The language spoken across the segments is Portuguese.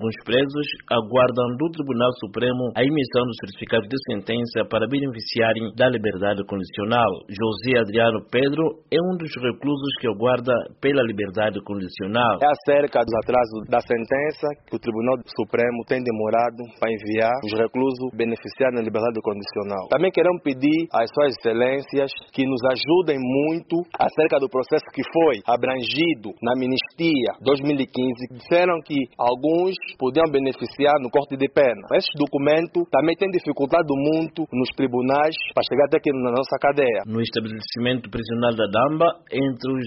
Alguns presos aguardam do Tribunal Supremo a emissão do certificado de sentença para beneficiarem da liberdade condicional. José Adriano Pedro é um dos reclusos que aguarda pela liberdade condicional. É acerca dos atrasos da sentença que o Tribunal Supremo tem demorado para enviar os reclusos beneficiários da liberdade condicional. Também queremos pedir às suas excelências que nos ajudem muito acerca do processo que foi abrangido na Anistia 2015. Disseram que alguns podiam beneficiar no corte de pena. Esse documento também tem dificultado muito nos tribunais para chegar até aqui na nossa cadeia. No estabelecimento prisional da Damba, entre os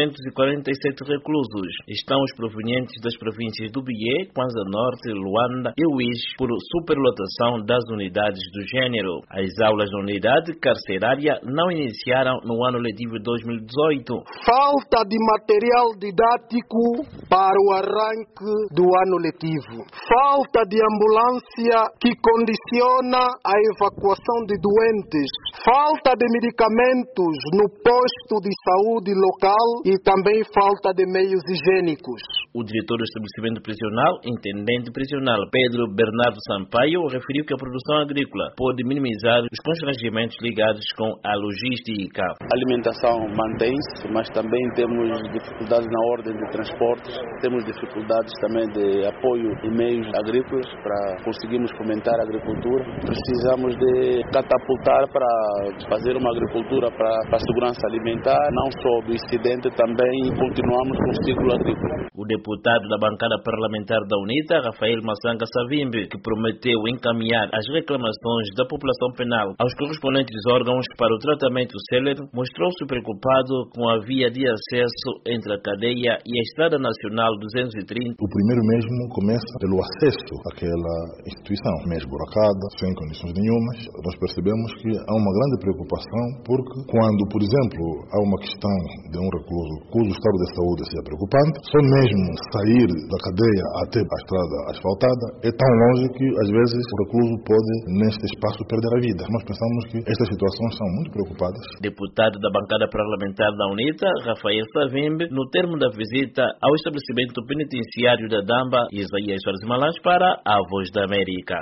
647 reclusos, estão os provenientes das províncias do Bié, Kwanza Norte, Luanda e Uís, por superlotação das unidades do gênero. As aulas da unidade carcerária não iniciaram no ano letivo 2018. Falta de material didático para o arranque do ano letivo. Falta de ambulância que condiciona a evacuação de doentes. Falta de medicamentos no posto de saúde local e também falta de meios higiênicos. O diretor do estabelecimento prisional, intendente prisional Pedro Bernardo Sampaio, referiu que a produção agrícola pode minimizar os constrangimentos ligados com a logística. A alimentação mantém-se, mas também temos dificuldades na ordem de transportes, temos dificuldades também de apoio em meios agrícolas para conseguirmos fomentar a agricultura. Precisamos de catapultar para fazer uma agricultura para a segurança alimentar, não só do incidente, também continuamos com o ciclo agrícola. O deputado da bancada parlamentar da UNITA, Rafael Massanga Savimbi, que prometeu encaminhar as reclamações da população penal aos correspondentes órgãos para o tratamento célere, mostrou-se preocupado com a via de acesso entre a cadeia e a Estrada Nacional 230. O primeiro mesmo começa pelo acesso àquela instituição, meio esburacada, sem condições nenhumas. Nós percebemos que há uma grande preocupação porque quando, por exemplo, há uma questão de um recluso cujo estado de saúde seja preocupante, só mesmo sair da cadeia até a estrada asfaltada é tão longe que às vezes o recluso pode neste espaço perder a vida. Nós pensamos que estas situações são muito preocupadas. Deputado da bancada parlamentar da UNITA, Rafael Savimbi, no termo da visita ao estabelecimento penitenciário da Damba, Isaías Soares Malães para a Voz da América.